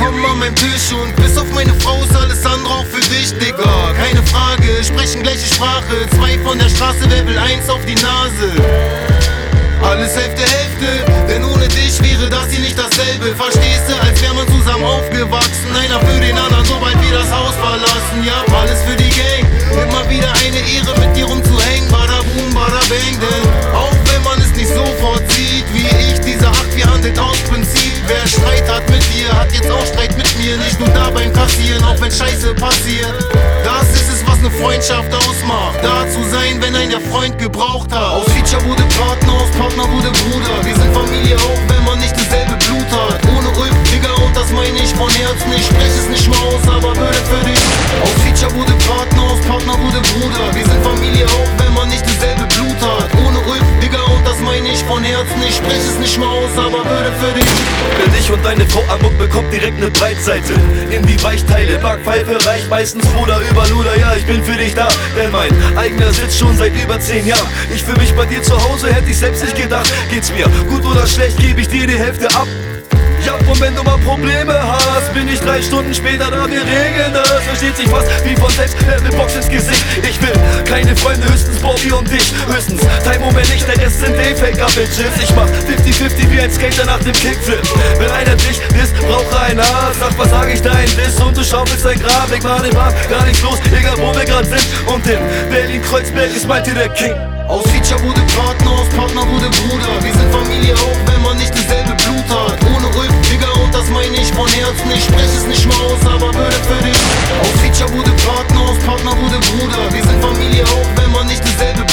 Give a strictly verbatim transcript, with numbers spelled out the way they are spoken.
willkommen an meinem Tisch und bis auf meine Frau ist alles andere auch für dich, Digga. Keine Frage, sprechen gleiche Sprache, zwei von der Straße, wer will eins auf die Nase? Alles Hälfte, Hälfte, denn ohne dich wäre das hier nicht dasselbe. Verstehst du, als wär man zusammen aufgewachsen, einer für den anderen, sobald wir das Haus verlassen. Ja, alles für die Gang, immer wieder eine Ehre mit dir rumzuhängen. Bada boom, bada bang, denn auch wenn man es nicht sofort sieht, wie ich, dieser acht vier handelt aus Prinzip. Wer Streit hat mit dir, hat jetzt auch Streit mit mir. Nicht nur da beim Kassieren, auch wenn Scheiße passiert. Das ist es, was eine Freundschaft ausmacht. Da zu sein, wenn ein der Freund gebraucht hat. Aus Feature wurde Partner, aus Partner wurde Bruder. Wir sind Familie, auch wenn man nicht dasselbe Blut hat. Ohne Ulf, Digga, und das meine ich von Herzen. Ich sprech es nicht mal aus, aber würde für dich. Aus Feature wurde Partner, aus Partner wurde Bruder. Wir sind Familie, auch wenn man nicht dasselbe Blut hat. Ohne Ulf, Digga, und das meine ich von Herzen. Ich sprech es nicht mal aus, aber würde für dich. Bin ich und deine Frau Amok bekommt direkt ne Breitseite in die Weichteile, Backpfeife reicht meistens Bruder über Luder. Ja, ich bin für dich da, denn mein eigener Sitz schon seit über zehn Jahren. Ich für mich bei dir zu Hause, hätte ich selbst nicht gedacht. Geht's mir gut oder schlecht, gebe ich dir die Hälfte ab. Ja, und wenn du mal Probleme hast, bin ich drei Stunden später da, wir regeln das. Versteht sich fast wie von selbst, eine Box ins Gesicht. Ich will keine Freunde, höchstens Bobby und dich. Höchstens Time Moment nicht, der Rest sind D-Faker-Bitches. Ich mach fifty fifty wie ein Skater nach dem Kickflip. Wenn einer dich isst, braucht er einen Arzt. Sag, was sag ich da, ein Diss und du schaufelst dein Grab. Leg mal den Mann, gar nichts los, egal wo wir grad sind. Und in Berlin-Kreuzberg ist meinte der King. Aus Feature wurde Partner, aus Partner wurde Bruder. Wir sind Familie, auch wenn man nicht dasselbe Blut hat. Ohne Ulf, Digga, und das meine ich von Herzen. Ich sprech es nicht mal aus, aber würde für dich. Aus Feature wurde Partner, aus Partner wurde Bruder. Wir sind Familie, auch wenn man nicht dasselbe